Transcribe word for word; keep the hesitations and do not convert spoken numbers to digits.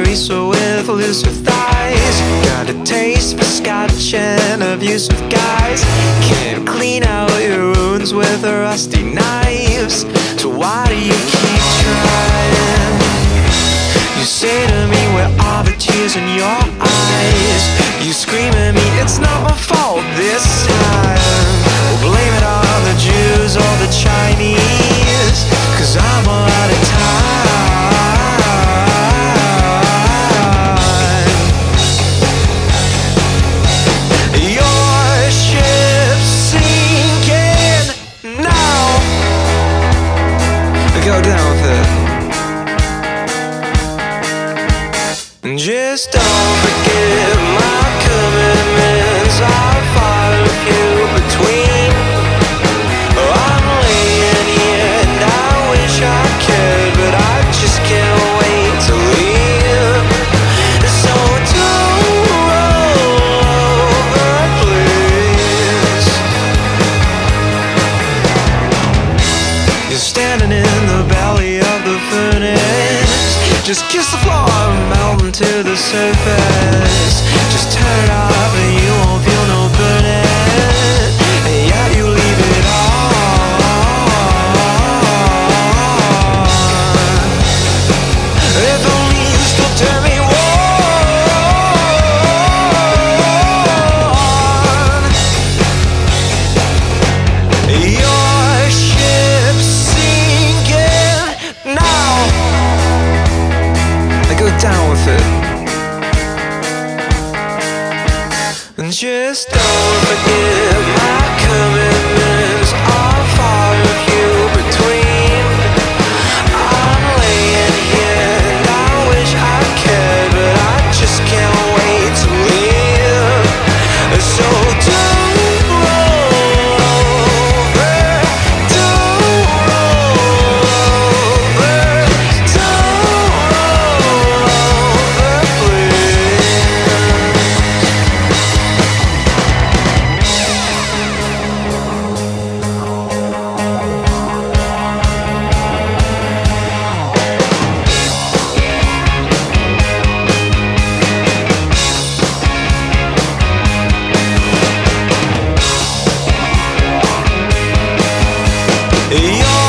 Lisa with looser thighs. Got a taste for scotch and abusive guys. Can't clean out your wounds with rusty knives. So why do you keep trying? You say to me, where are the tears in your eyes? You scream at me, it's not my fault this time. We'll blame it on the Jews or the Chinese, 'cause I'm all out of time. Your ship's sinking now. Go down with it. Just don't forget my commitments. I'll follow you between. I'm laying here and I wish I could, but I just can't wait to leave. So don't roll over, please. You're standing in the belly of the furnace. Just kiss the floor and melt into the surface. Just turn it off and you won't feel no burning. And yeah, you leave it on. If only you still turn me on. Your ship's sinking now. Go down with it. And just don't forget my commitments. I'll follow you between. I'm laying here and I wish I could, but I just can't wait to leave. So don't roll over, don't roll over, don't roll. You're